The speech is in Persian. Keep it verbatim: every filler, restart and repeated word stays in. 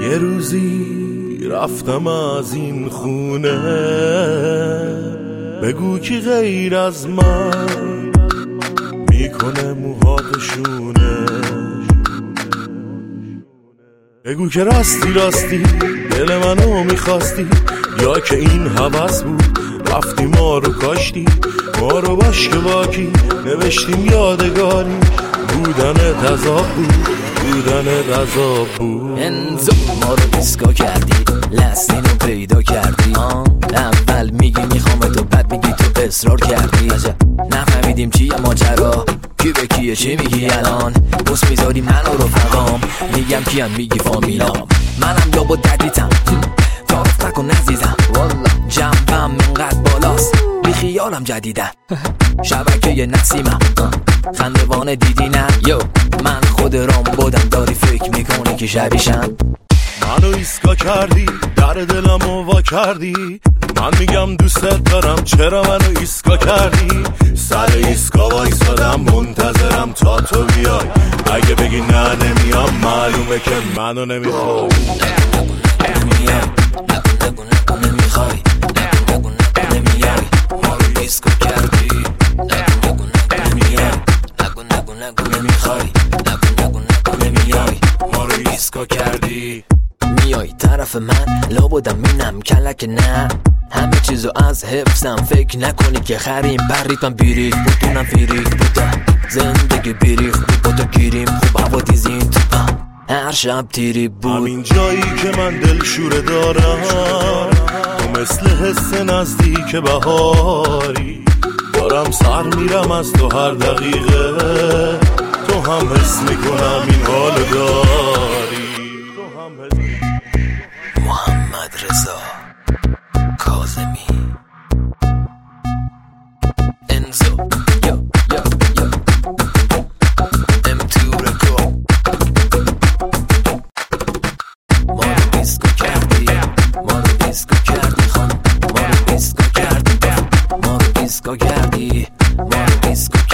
یه روزی رفتم از این خونه، بگو کی غیر از من میکنه موهاتشونه، بگو که راستی راستی دل منو میخواستی، یا که این هوس بود رفتی ما رو کاشتی، ما رو باش که باکی نوشتیم یادگاری، بودن تذاب بود بودن تذاب بود. انزو ما رو دیسکا کردی، لستین رو پیدا کردی، اول میگی میخوام تو، بعد میگی تو اصرار کردی، نفهمیدیم چیه ماجرا، کی به کیه، چی میگی الان، بس میذاری منو رفقام، میگم کیم میگی فامیلام، منم یا با ددیتم، تعارف نکن عزیزم، جنبم انقدر بالاست بی خیالم جدیدن، شبکه نسیمم خندوانه دیدی نه، یو من خود رام بودم، داری فکر میکنی که شبیشم، منو ایسکا کردی در دلمو وا کردی، من میگم دوستت دارم چرا منو ایسکا کردی، سر ایسکا وایسادم منتظرم تا تو بیای، اگه بگی نه نمیام معلومه که منو نمیخوای، نمیای نگو نگو نمیخوای، نگو نگو نمیای، ما رو ایسکا کردی، نگو نگو نمیای، نگو نگو نگو نمیخوای، نگو نگو نگو نمیای، ما رو ایسکا کردی، میای طرف من لابدم مینم کلک نه، همه چیزو از حفظم، فکر نکنی که خریم برید من بیریخ بودونم فیریخ بودم، زندگی بیریخ بود با تو گیریم خوب هوا دیزین تو هر شب تیری بود، همین جایی که من دل شوره دارم تو مثل حس نزدیک بهاری، دارم سر میرم از تو هر دقیقه، تو هم حس میکنم این حال داری، محمد رضا کاظمی انزو یو یو یو ام تو رکو، ما رو دیسکو کردی، ما رو دیسکو کردی خان، ما رو دیسکو کردی، ما رو دیسکو کردی، ما رو دیسکو